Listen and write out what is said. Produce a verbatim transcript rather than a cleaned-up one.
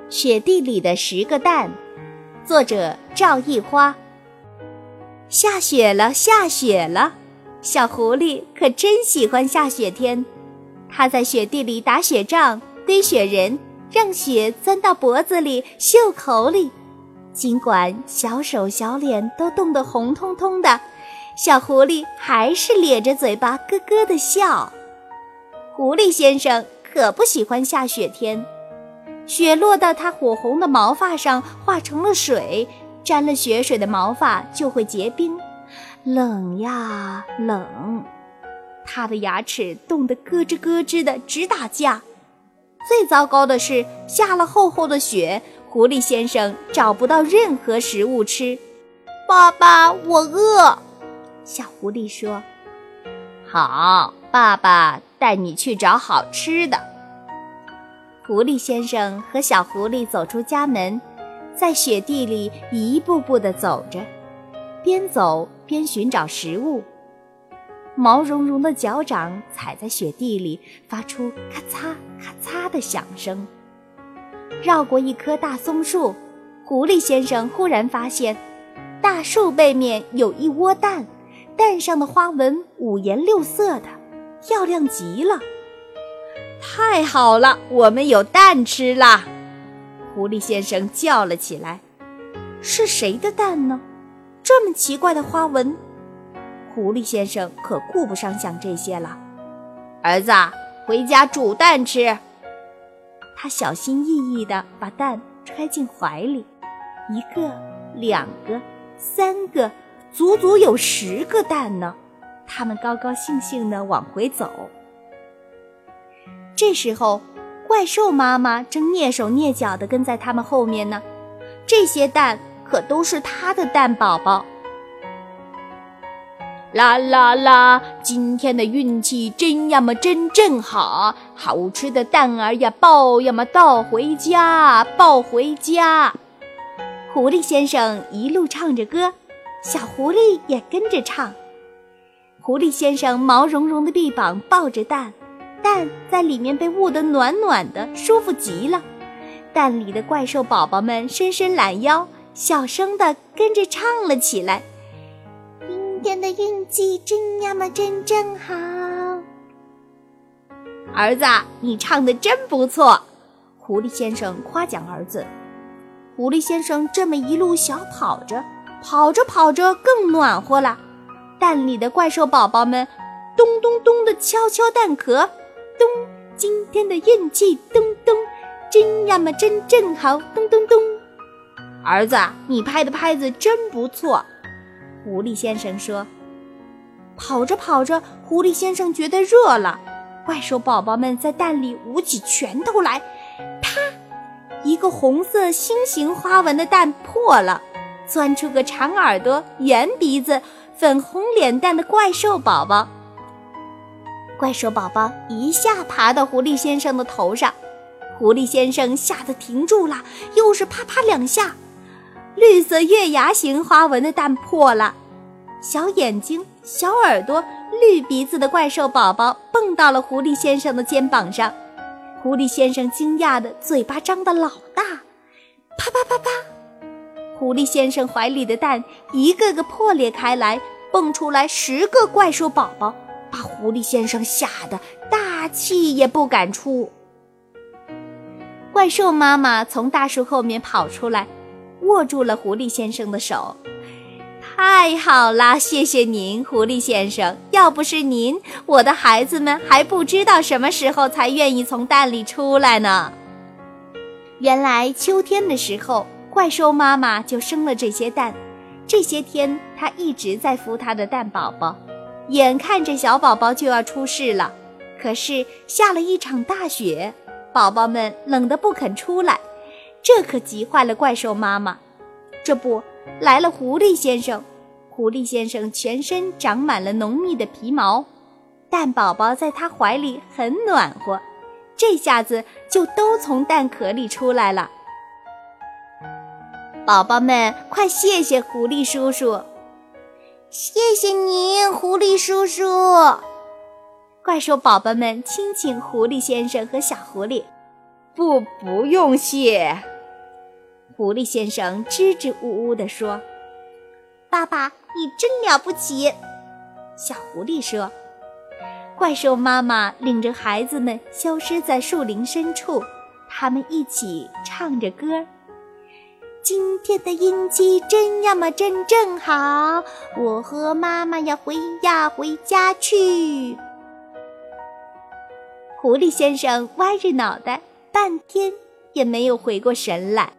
雪地里的十个蛋，作者赵一花。下雪了，下雪了，小狐狸可真喜欢下雪天。它在雪地里打雪仗，堆雪人，让雪钻到脖子里、袖口里。尽管小手小脸都冻得红彤彤的，小狐狸还是咧着嘴巴咯咯地笑。狐狸先生可不喜欢下雪天，雪落到他火红的毛发上，化成了水，沾了雪水的毛发就会结冰，冷呀冷。他的牙齿冻得咯吱咯吱的直打架。最糟糕的是，下了厚厚的雪，狐狸先生找不到任何食物吃。爸爸，我饿。小狐狸说：好，爸爸带你去找好吃的。狐狸先生和小狐狸走出家门，在雪地里一步步地走着，边走边寻找食物。毛茸茸的脚掌踩在雪地里，发出咔嚓咔嚓的响声。绕过一棵大松树，狐狸先生忽然发现，大树背面有一窝蛋，蛋上的花纹五颜六色的，漂亮极了。太好了，我们有蛋吃啦！狐狸先生叫了起来。是谁的蛋呢？这么奇怪的花纹？狐狸先生可顾不上想这些了。儿子，回家煮蛋吃。他小心翼翼地把蛋揣进怀里，一个，两个，三个，足足有十个蛋呢。他们高高兴兴地往回走。这时候，怪兽妈妈正蹑手蹑脚地跟在他们后面呢。这些蛋可都是她的蛋宝宝。啦啦啦，今天的运气真呀么真正好，好吃的蛋儿呀抱呀么抱回家，抱回家。狐狸先生一路唱着歌，小狐狸也跟着唱。狐狸先生毛茸茸的臂膀抱着蛋，蛋在里面被捂得暖暖的，舒服极了。蛋里的怪兽宝宝们伸伸懒腰，小声地跟着唱了起来。今天的运气真呀么真正好。儿子，你唱得真不错，狐狸先生夸奖儿子。狐狸先生这么一路小跑着，跑着跑着更暖和了。蛋里的怪兽宝宝们咚咚咚地敲敲蛋壳，咚，今天的运气咚咚，真呀么真正好，咚咚咚。儿子，你拍的拍子真不错，狐狸先生说。跑着跑着，狐狸先生觉得热了，怪兽宝宝们在蛋里舞起拳头来，啪！一个红色心形花纹的蛋破了，钻出个长耳朵、圆鼻子、粉红脸蛋的怪兽宝宝。怪兽宝宝一下爬到狐狸先生的头上，狐狸先生吓得停住了，又是啪啪两下。绿色月牙形花纹的蛋破了，小眼睛、小耳朵、绿鼻子的怪兽宝宝蹦到了狐狸先生的肩膀上。狐狸先生惊讶的嘴巴张得老大，啪啪啪啪，狐狸先生怀里的蛋一个个破裂开来，蹦出来十个怪兽宝宝，把狐狸先生吓得大气也不敢出。怪兽妈妈从大树后面跑出来，握住了狐狸先生的手。太好啦，谢谢您，狐狸先生，要不是您，我的孩子们还不知道什么时候才愿意从蛋里出来呢。原来秋天的时候，怪兽妈妈就生了这些蛋，这些天她一直在孵她的蛋宝宝，眼看着小宝宝就要出世了，可是下了一场大雪，宝宝们冷得不肯出来，这可急坏了怪兽妈妈。这不，来了狐狸先生。狐狸先生全身长满了浓密的皮毛，蛋宝宝在他怀里很暖和，这下子就都从蛋壳里出来了。宝宝们，快谢谢狐狸叔叔！谢谢您，狐狸叔叔！怪兽宝宝们亲亲狐狸先生和小狐狸。不，不用谢。 狐狸先生支支吾吾地说：“爸爸，你真了不起。”小狐狸说。怪兽妈妈领着孩子们消失在树林深处，他们一起唱着歌：今天的阴气真呀嘛真正好，我和妈妈要回呀回家去。狐狸先生歪着脑袋，半天也没有回过神来。